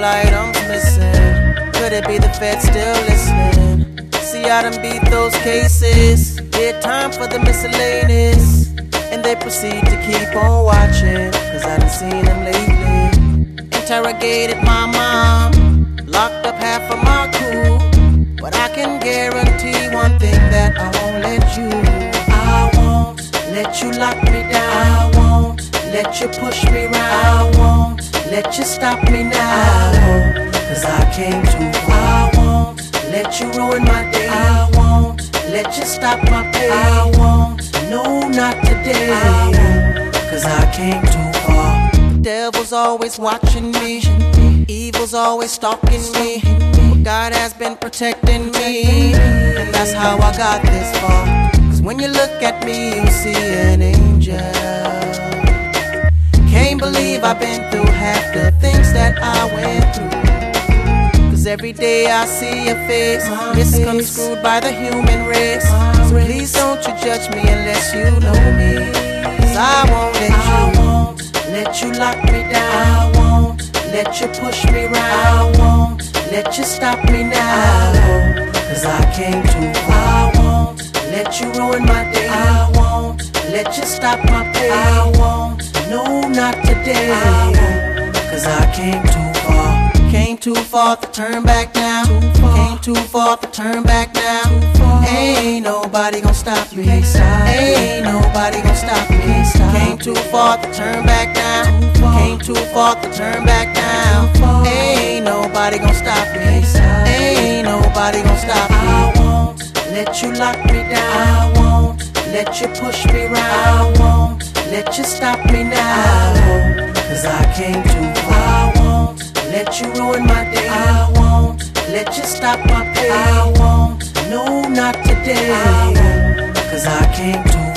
all items missing. Could it be the feds still listening? See, I done beat those cases. Did time for the miscellaneous. And they proceed to keep on watching, cause I done seen them lately. Interrogated my mom, locked up half of my crew. But I can guarantee one thing, that I won't let you. I won't let you lock me down. I won't let you push me round. I won't let you stop me now. Cause I came too far. I won't let you ruin my day. I won't let you stop my pain. I won't, no, not today. I won't, cause I came too far. The devil's always watching me, evil's always stalking me, but God has been protecting me, and that's how I got this far. Cause when you look at me, you see an angel. Can't believe I've been through half the things that I went through. Cause every day I see your face, misconstrued by the human race. So please don't you judge me unless you know me. Cause I won't let you lock me down. I won't let you push me round. I won't let you stop me now. Cause I came too far. I won't let you ruin my day. I won't let you stop my pain. I won't, no, not today. I won't, cause I came too far. Came too far to turn back now. Came too far to turn back now. Ain't nobody gon' stop me. Ain't nobody gon' stop me. Came too far to turn back now. Came too far to turn back now. Ain't nobody gon' stop me. Ain't nobody gon' stop me. I won't let you lock me down. I won't let you push me round. I won't let you stop me now. Cause I came too far. I won't let you ruin my day. I won't let you stop my pain. I won't, no, not today. I won't, cause I came too far.